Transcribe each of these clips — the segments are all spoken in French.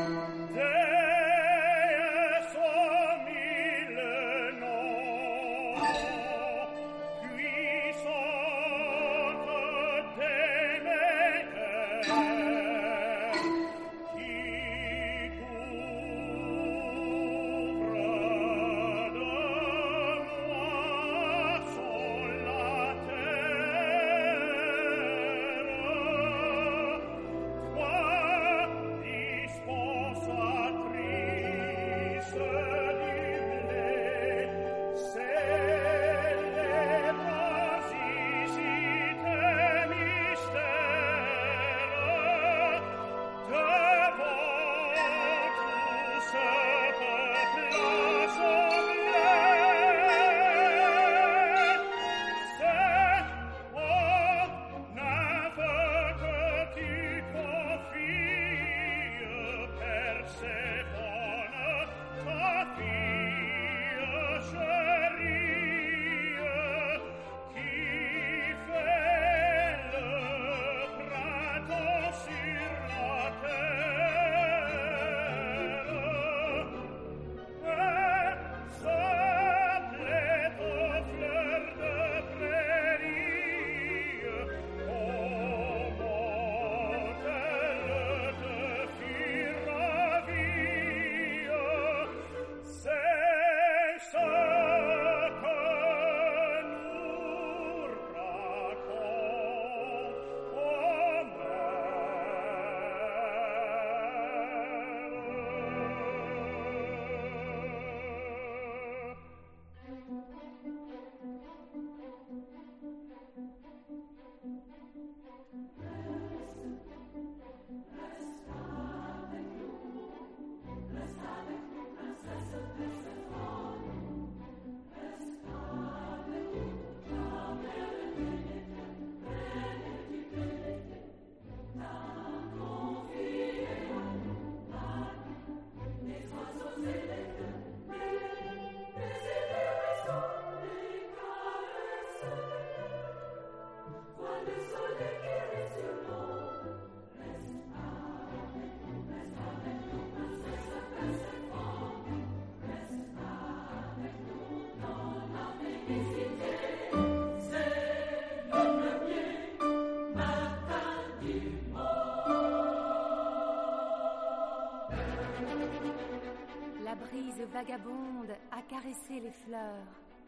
La brise vagabonde a caressé les fleurs.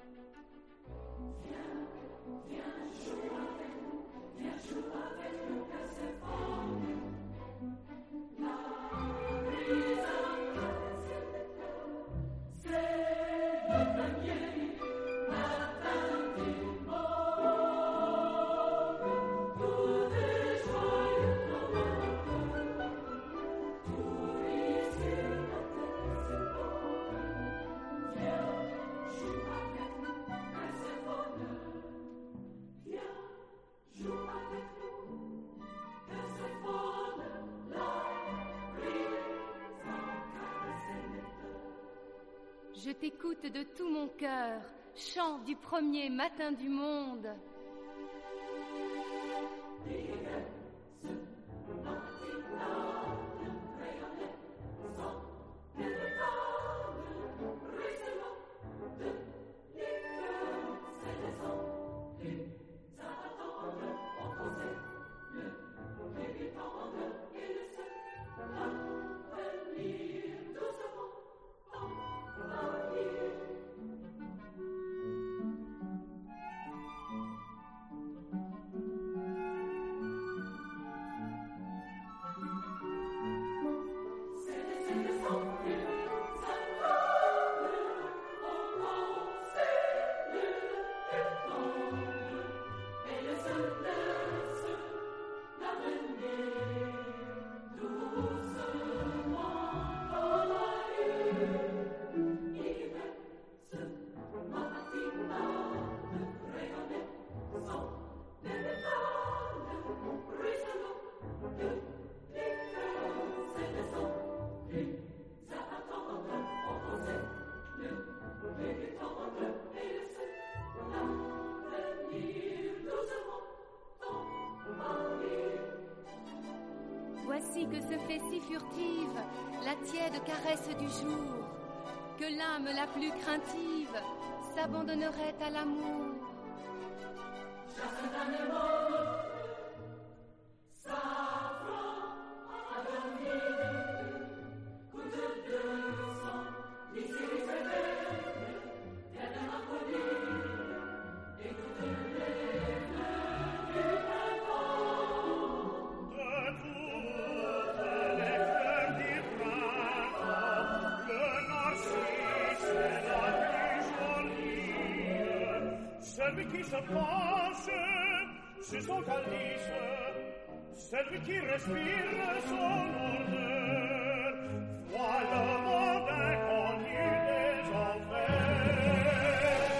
Viens, viens, joue avec nous, viens, joue avec nous, que c'est fort. La brise a caressé les fleurs, c'est le premier matin du monde. Tout est joyeux dans notre cœur, tout rit sur notre Je t'écoute de tout mon cœur, chant du premier matin du monde. furtive, la tiède caresse du jour, que l'âme la plus craintive s'abandonnerait à l'amour. Celui qui se penche sur son calice, celui qui respire son odeur, voit le monde inconnu des enfers.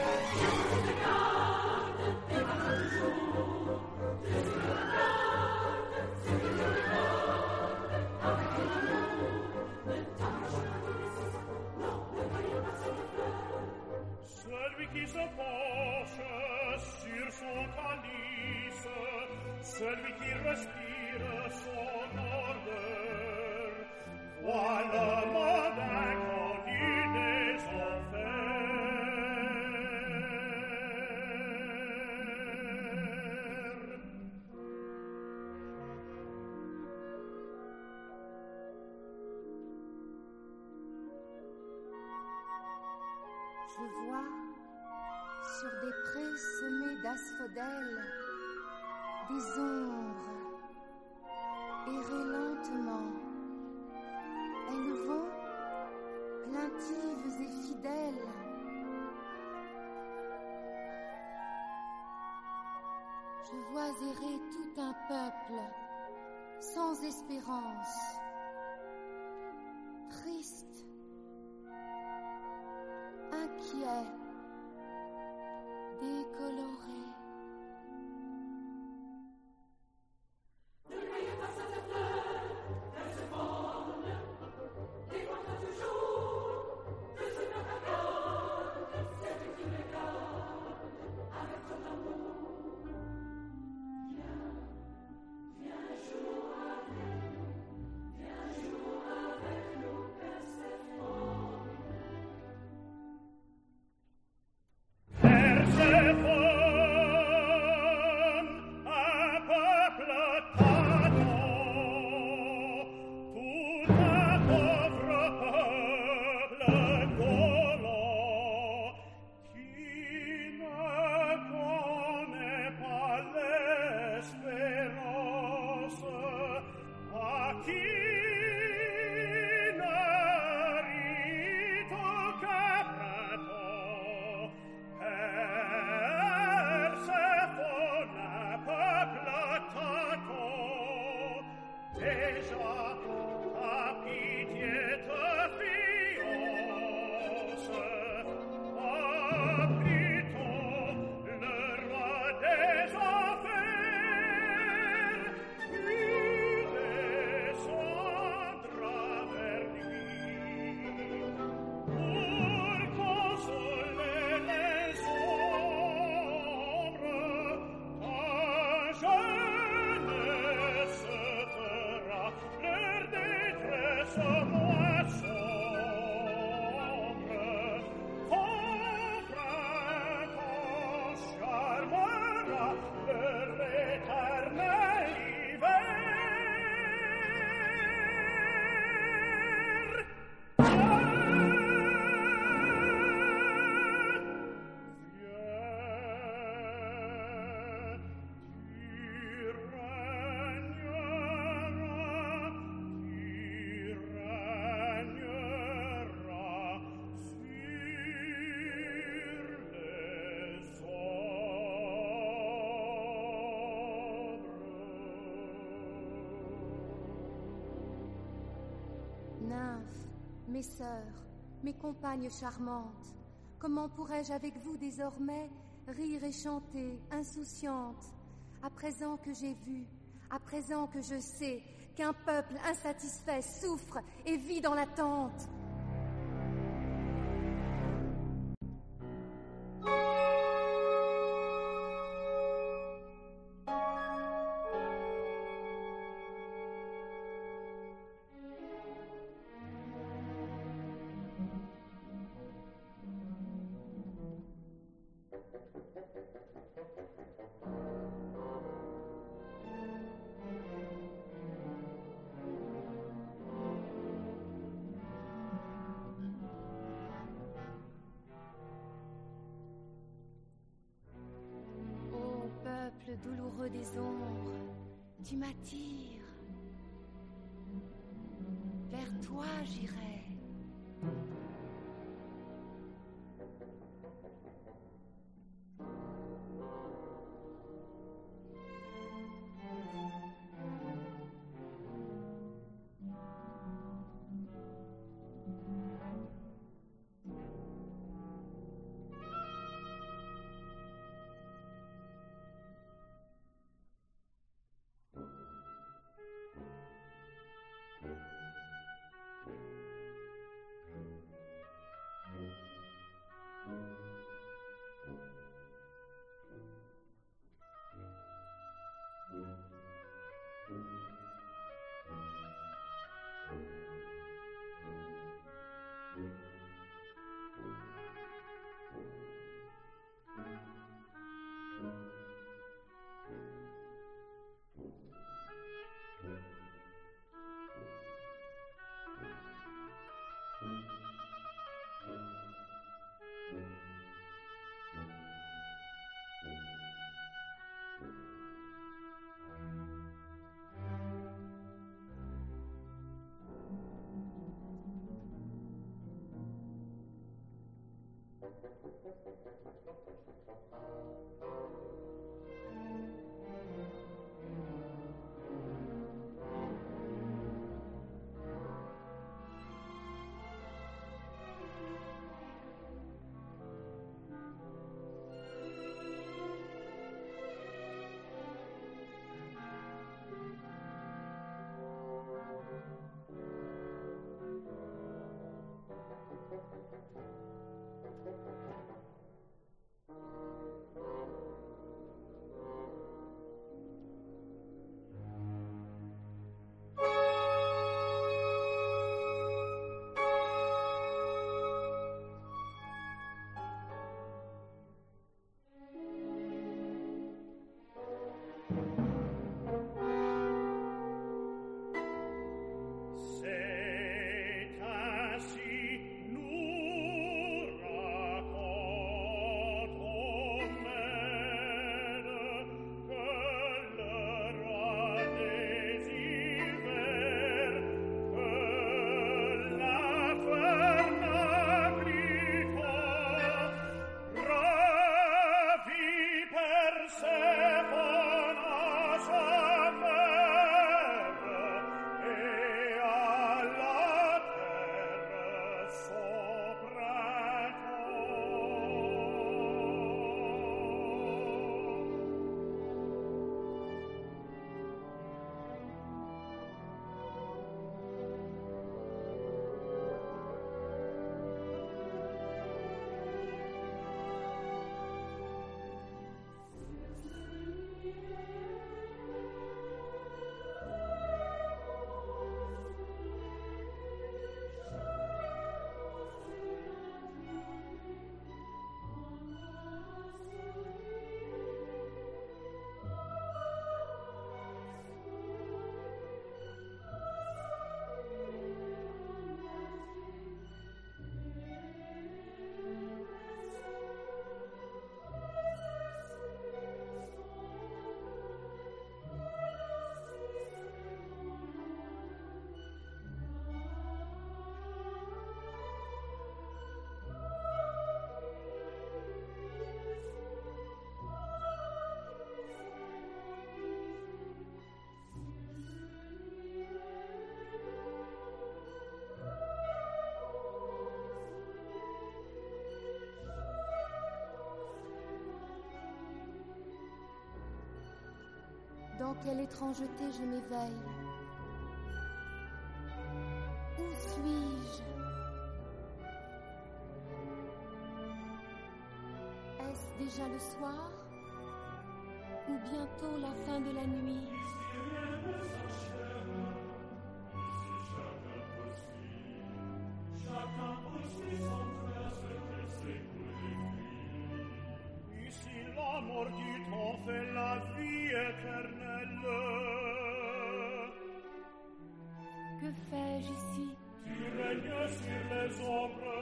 Celui qui se penche sur son calice, celui qui respire son odeur, voit le monde inconnu des enfers. Je vois sur des prés semés d'asphodèles des ombres errer lentement. Elles vont plaintives et fidèles. Je vois errer tout un peuple sans espérance, triste, inquiet, décoloré. Nymphes, mes sœurs, mes compagnes charmantes, comment pourrais-je avec vous désormais rire et chanter, insouciante, à présent que j'ai vu, à présent que je sais qu'un peuple insatisfait souffre et vit dans l'attente. Tu m'attires. Vers toi j'irai. Dans quelle étrangeté je m'éveille? Où suis-je? Est-ce déjà le soir? Ou bientôt la fin de la nuit? Ici la mort du temps fait la vie éternelle. Que fais-je ici? Tu règnes sur les ombres.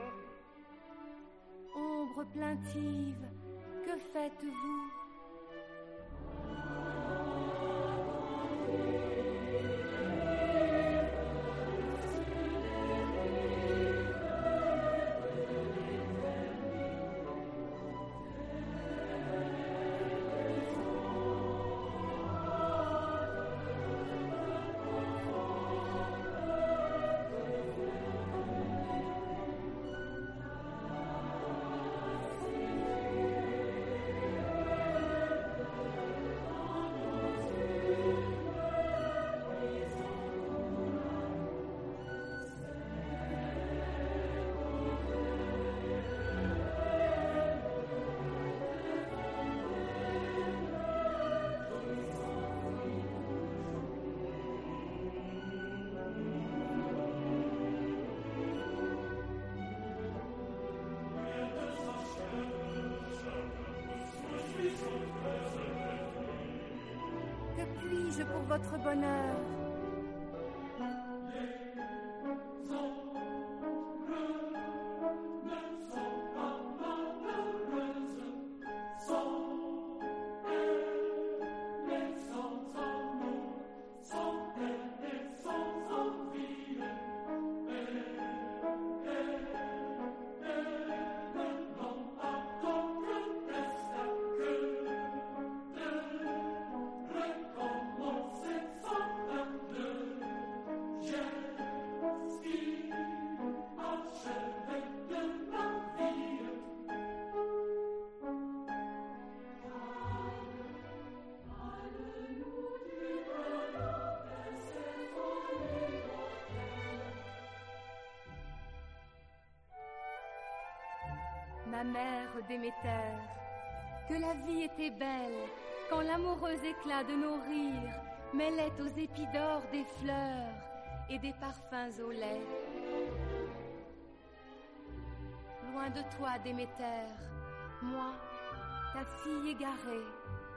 Ombre plaintive, que faites-vous? qu'ai-je pour votre bonheur? Ma mère Déméter, que la vie était belle quand l'amoureux éclat de nos rires mêlait aux épis d'or des fleurs et des parfums au lait. Loin de toi, Déméter, moi, ta fille égarée,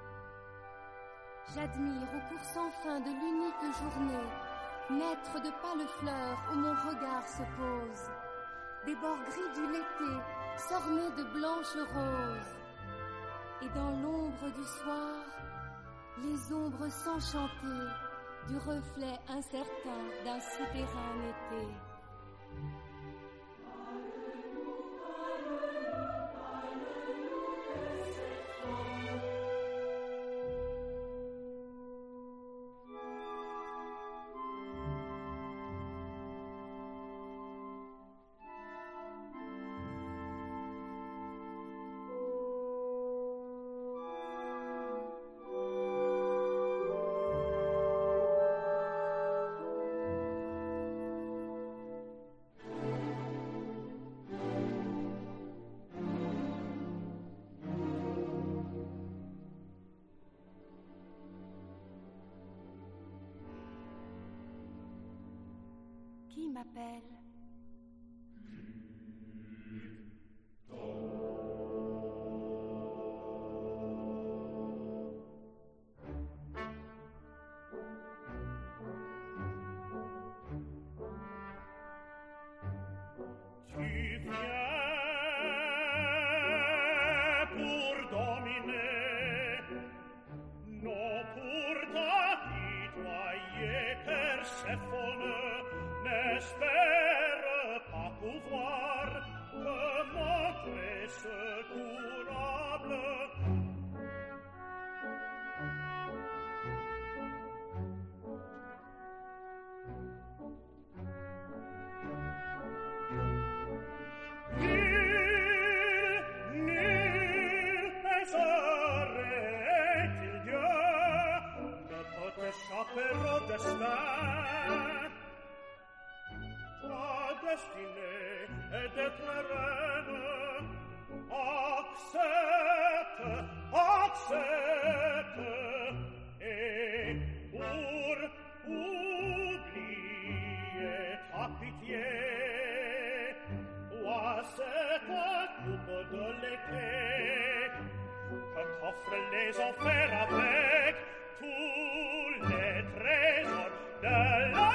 j'admire au cours sans fin de l'unique journée naître de pâles fleurs où mon regard se pose, des bords gris du l'été s'ornés de blanches roses, et dans l'ombre du soir, les ombres s'enchanter du reflet incertain d'un souterrain été. Qui m'appelle? Tu viens pour dominer, non pour t'apitoyer, Perséphone. N'espère pas pouvoir te montrer secourable. Nul ne serait-il Dieu, ne peut échapper au destin. Ta destinée est d'être reine. Accepte, accepte, et pour oublier ta pitié, bois cette coupe de l'été que t'offrent les enfers avec tous les trésors de la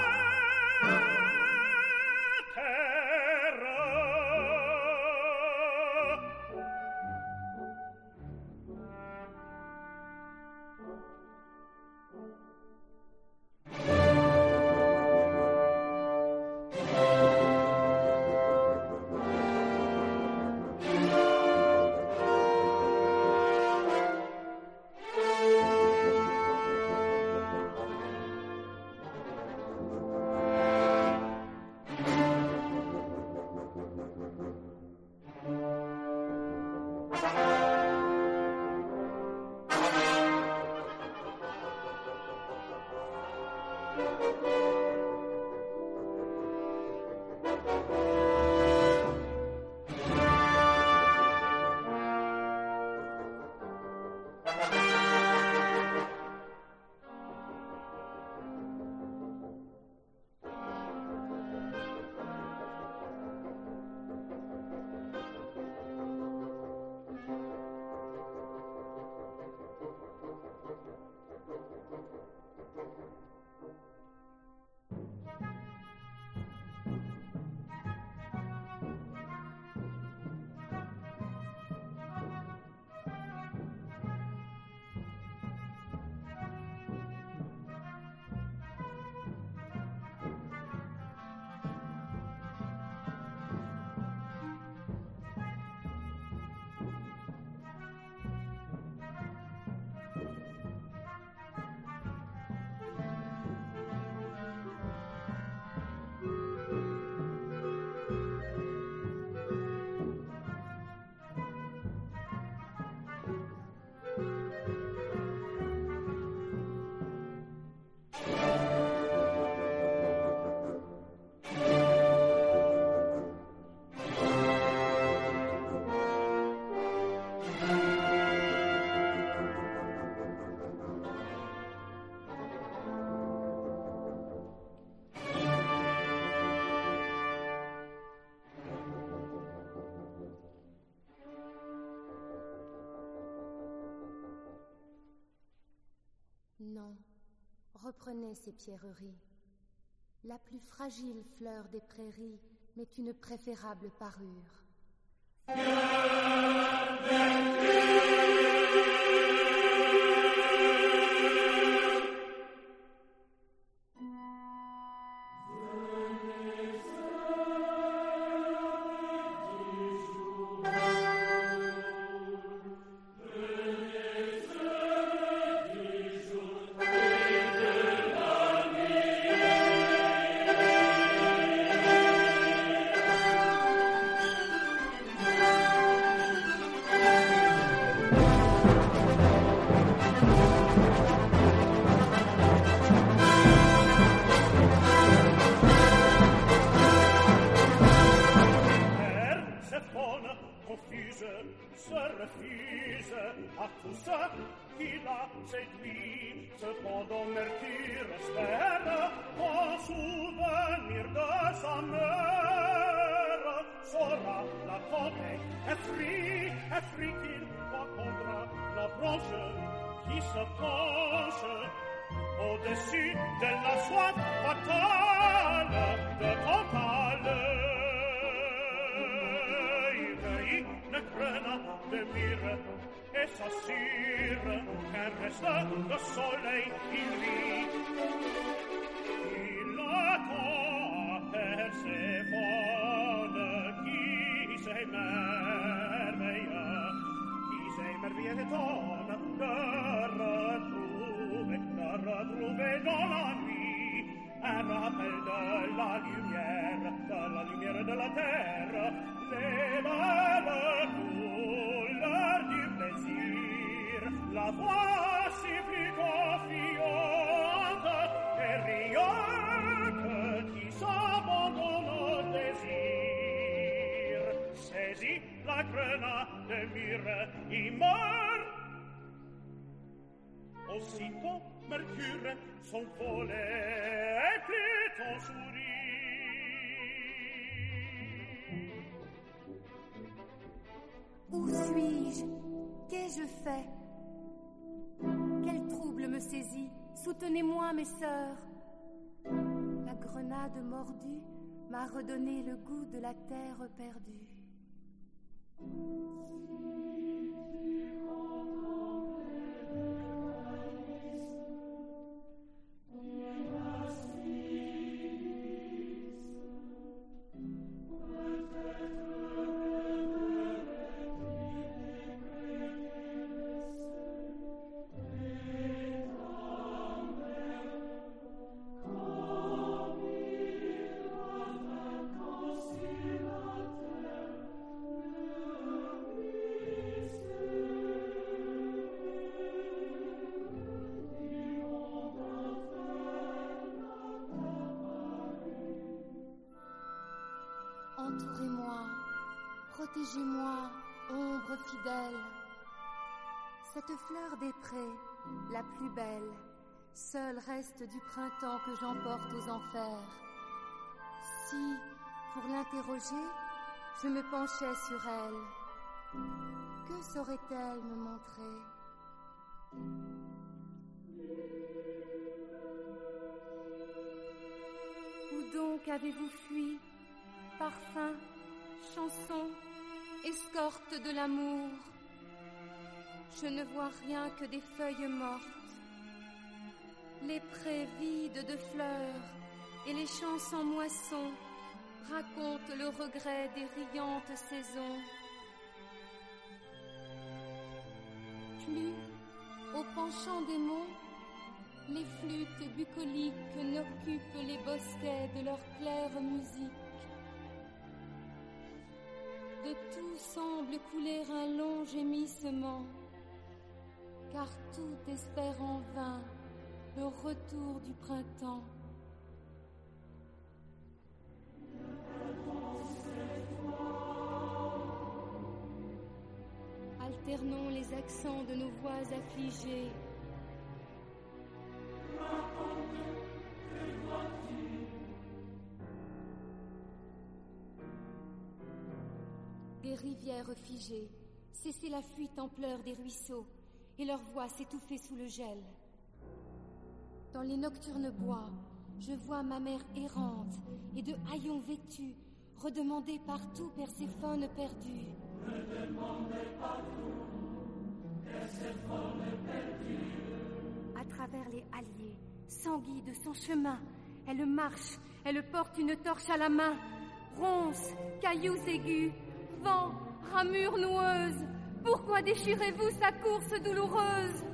Prenez ces pierreries. La plus fragile fleur des prairies m'est une préférable parure. Aussitôt, Mercure, son collet et Pluton sourit. Où suis-je? Qu'ai-je fait? Quel trouble me saisit? Soutenez-moi, mes sœurs. La grenade mordue m'a redonné le goût de la terre perdue. Entourez-moi, protégez-moi, ombre fidèle. Cette fleur des prés, la plus belle, seule reste du printemps que j'emporte aux enfers. Si, pour l'interroger, je me penchais sur elle, que saurait-elle me montrer? Où donc avez-vous fui? Parfum, chanson, escorte de l'amour. Je ne vois rien que des feuilles mortes. Les prés vides de fleurs et les champs sans moisson racontent le regret des riantes saisons. Plus, au penchant des monts, les flûtes bucoliques n'occupent les bosquets de leur claire musique. De tout semble couler un long gémissement, car tout espère en vain le retour du printemps. Alternons les accents de nos voix affligées. Des rivières figées, cessez la fuite en pleurs des ruisseaux, et leur voix s'étouffer sous le gel. Dans les nocturnes bois, je vois ma mère errante et de haillons vêtue, redemander partout Perséphone perdue. Redemandez partout Perséphone perdue. À travers les halliers, sans guide son chemin, elle marche, elle porte une torche à la main. Ronces, cailloux aigus, vent, ramures noueuses, pourquoi déchirez-vous sa course douloureuse?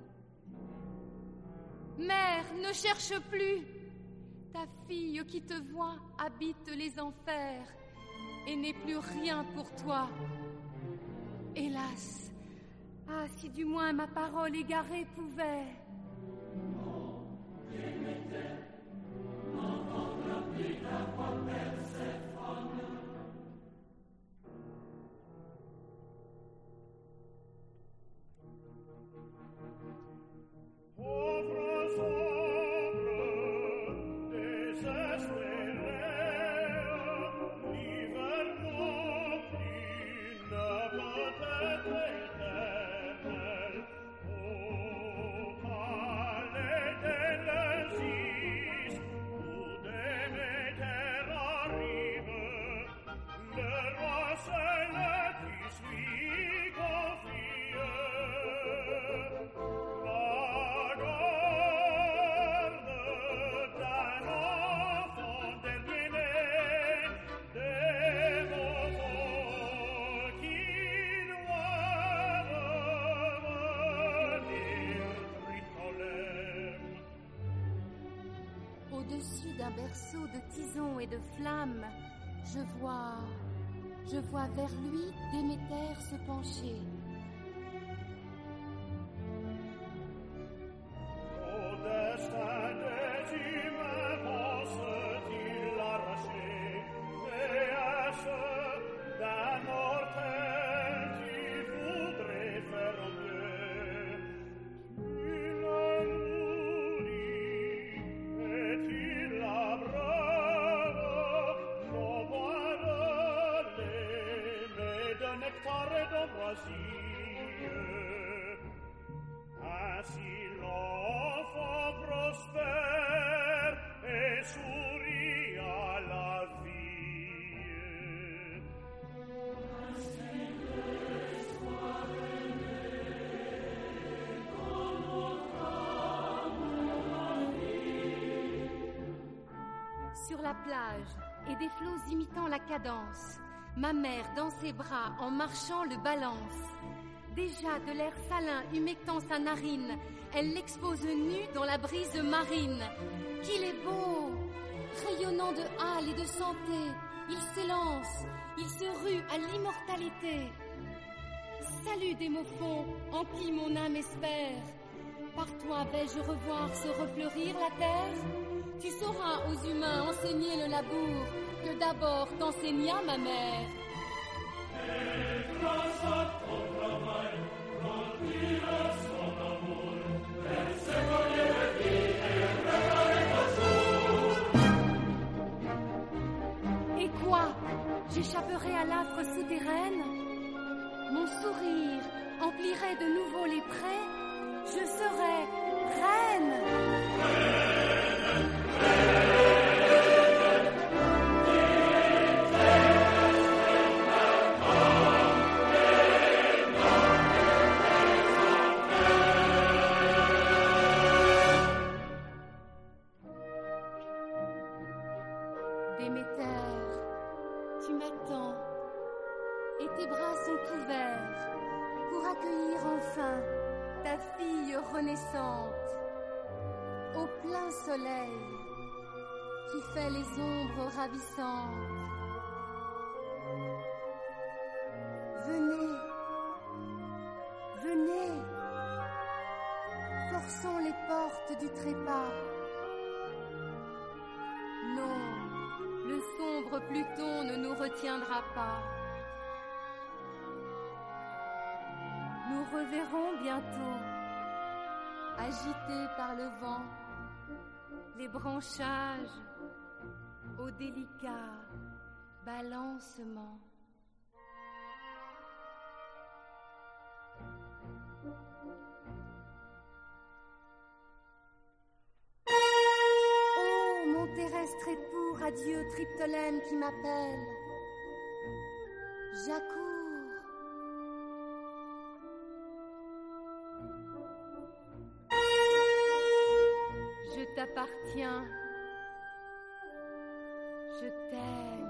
Mère, ne cherche plus. Ta fille qui te voit habite les enfers et n'est plus rien pour toi. Hélas, ah, si du moins ma parole égarée pouvait. Non, Déméter, n'entendre plus ta voix Perséphone. Pauvres ombres désespérées, l'hiver non plus ne peut être éternel. Au palais d'Éleusis, où Déméter arrive, le roi seul qui suis confie. La garde d'un enfant dernier-né, des enfants qui doivent venir Tritolème. Au-dessus d'un berceau de tisons et de flammes, je vois vers lui Déméter se pencher. Au destin des humains pense-t-il arracher, et est-ce d'un mortel qui voudrait faire mieux? Il le nourrit, et il l'abreuve, non point de lait, mais de nectar et d'ambroisie. Ainsi l'enfant prospère et sourit à la vie. Ainsi l'espoir est né dans notre âme la vie. Sur la plage et des flots imitant la cadence, ma mère dans ses bras en marchant le balance. Déjà de l'air salin humectant sa narine, elle l'expose nue dans la brise marine. Qu'il est beau! Rayonnant de hâle et de santé, il s'élance, il se rue à l'immortalité. Salut des Mophons, en qui mon âme espère. Par toi vais-je revoir se refleurir la terre? Tu sauras aux humains enseigner le labour que d'abord t'enseigna ma mère. Grâce à ton travail, remplir son amour, Perséphone est vie et préparer ton jour. Et quoi? J'échapperai à l'âpre souterraine? Mon sourire emplirait de nouveau les prés? Je serai reine! Déméter, tu m'attends, et tes bras sont ouverts pour accueillir enfin ta fille renaissante au plein soleil qui fait les ombres ravissantes. Venez, venez, forçons les portes du trépas. Non, le sombre Pluton ne nous retiendra pas. Nous reverrons bientôt, agités par le vent, les branchages au délicat balancement. Adieu, Triptolème qui m'appelle. J'accours. Je t'appartiens. Je t'aime.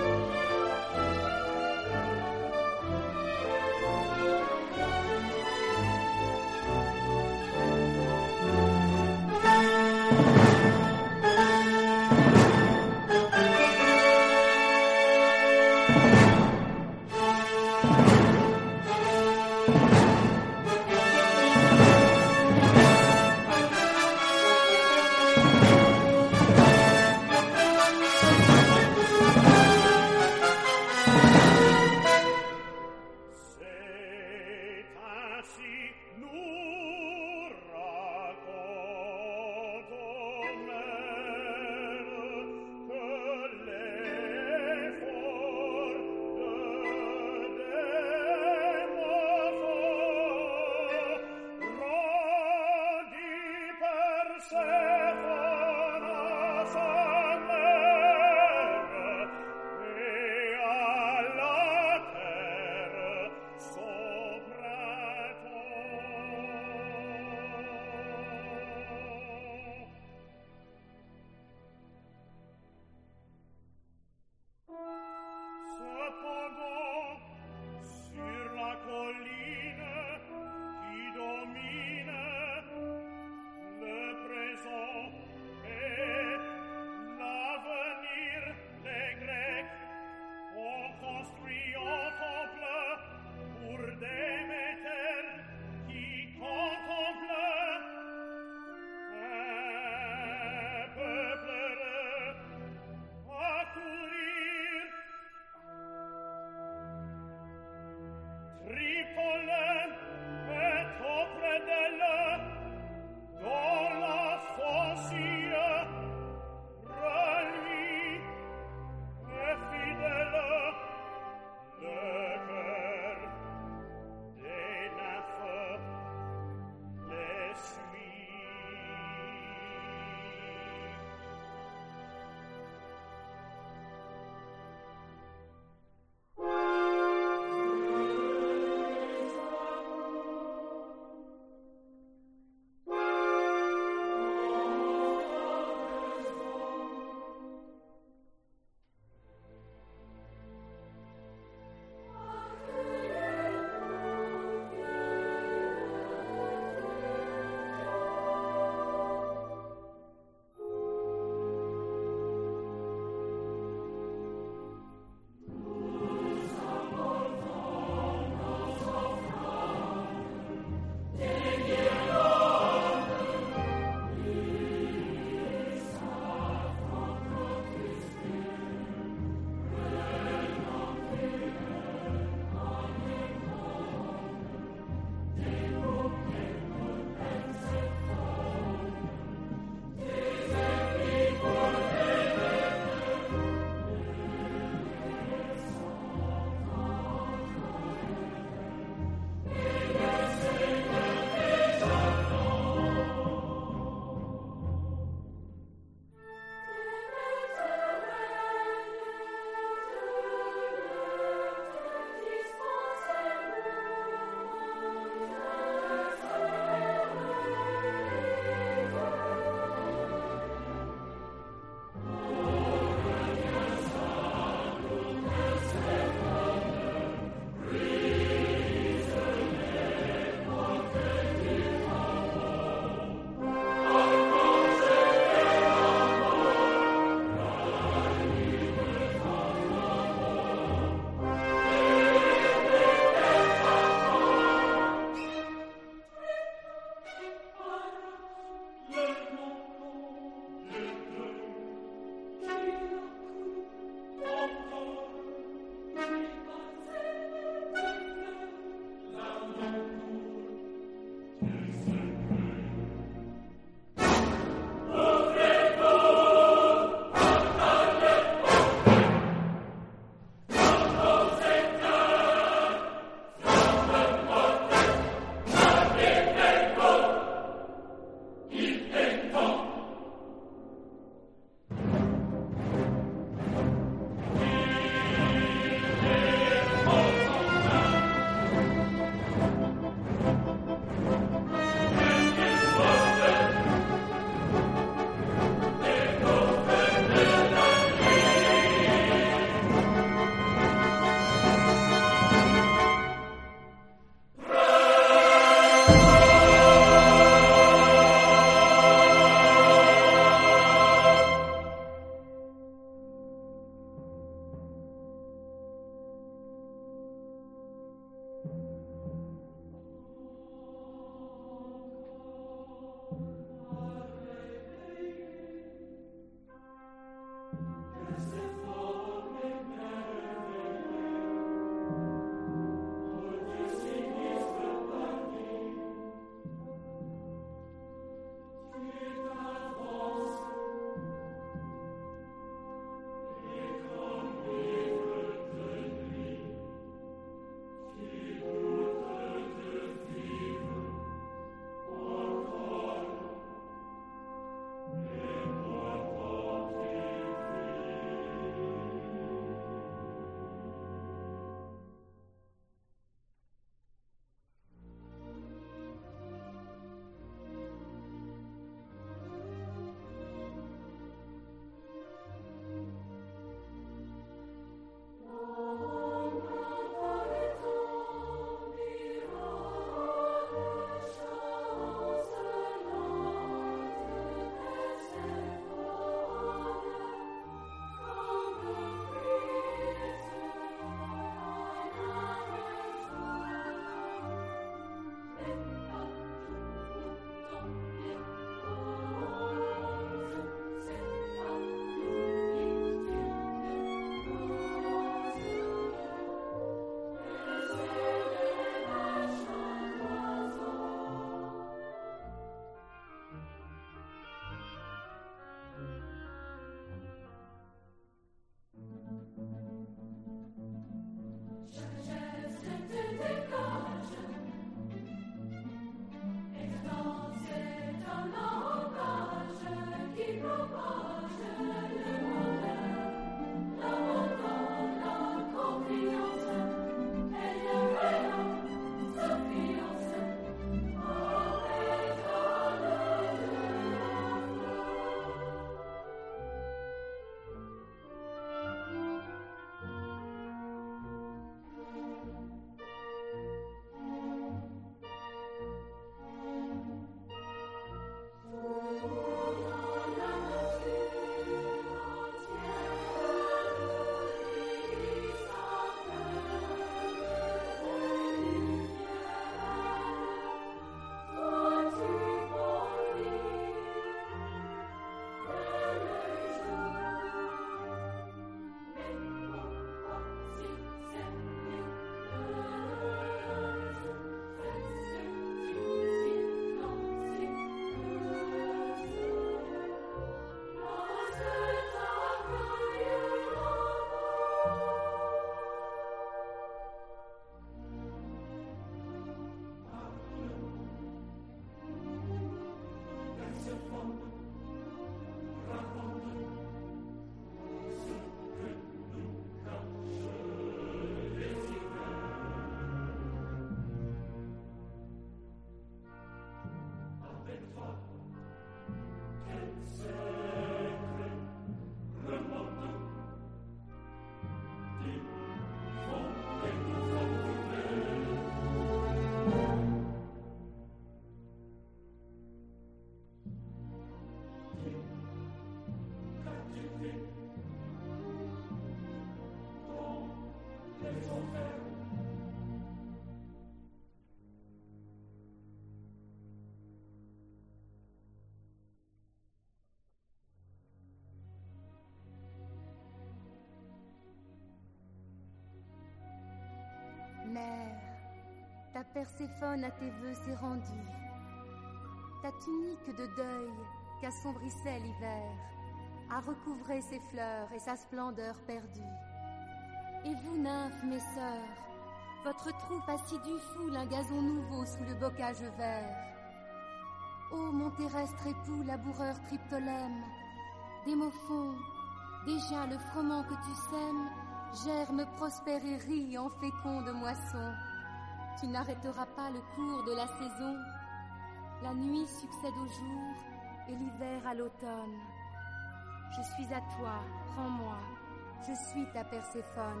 ta Perséphone à tes vœux s'est rendue. Ta tunique de deuil qu'assombrissait l'hiver a recouvré ses fleurs et sa splendeur perdue. Et vous, nymphes, mes sœurs, votre troupe assidue foule un gazon nouveau sous le bocage vert. Ô mon terrestre époux, laboureur Triptolème, Démophon, déjà le froment que tu sèmes germe, prospère et rit en féconde moisson. Tu n'arrêteras pas le cours de la saison. La nuit succède au jour et l'hiver à l'automne. Je suis à toi, prends-moi, je suis ta Perséphone.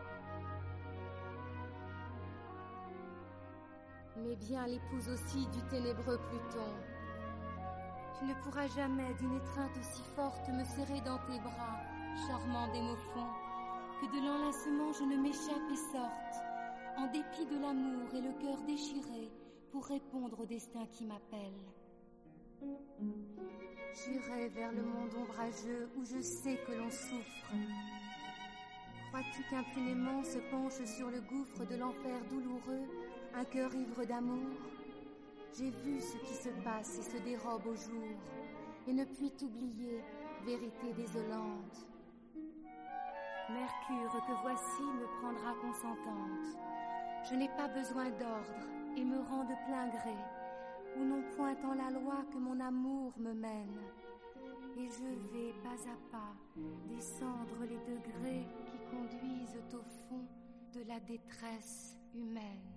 Mais bien l'épouse aussi du ténébreux Pluton. Tu ne pourras jamais d'une étreinte aussi forte me serrer dans tes bras, charmant Démophon, que de l'enlacement je ne m'échappe et sorte, en dépit de l'amour et le cœur déchiré, pour répondre au destin qui m'appelle. J'irai vers le monde ombrageux où je sais que l'on souffre. Crois-tu qu'impunément se penche sur le gouffre de l'enfer douloureux un cœur ivre d'amour? J'ai vu ce qui se passe et se dérobe au jour, et ne puis t'oublier, vérité désolante. Mercure que voici me prendra consentante. Je n'ai pas besoin d'ordre et me rends de plein gré, où non point en la loi que mon amour me mène. Et je vais pas à pas descendre les degrés qui conduisent au fond de la détresse humaine.